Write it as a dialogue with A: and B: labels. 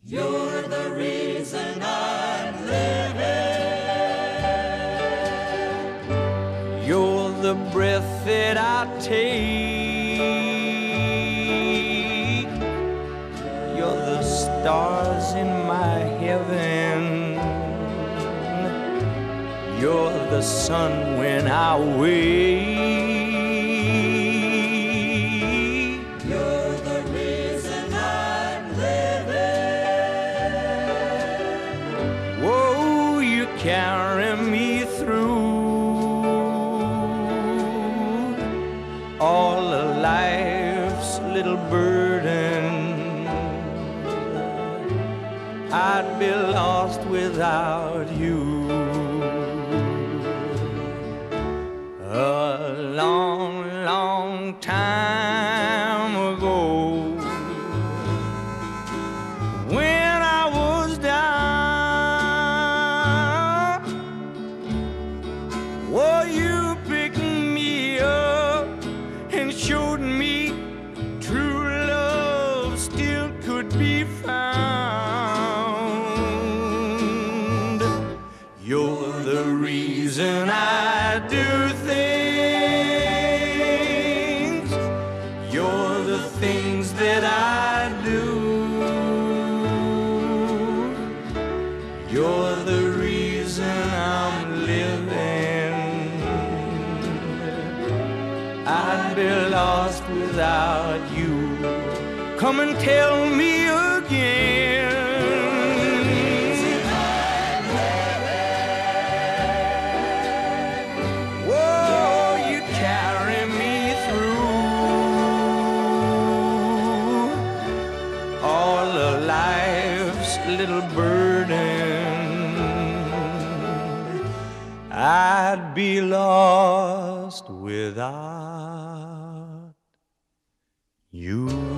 A: You're the reason I'm living.
B: You're the breath that I take. You're the stars in my heaven. You're the sun when I wake.
A: You're the reason I'm living.
B: Whoa, you carry me through all of life's little burden. I'd be lost without you. A long, long time ago, when I was down, well, you picked me up and showed me true love still could be found. You're the reason I do things. You're the things that I do. You're the reason I'm living. I'd be lost without you. Come and tell me again. Whoa, you carry me through all of life's little burden. I'd be lost without you.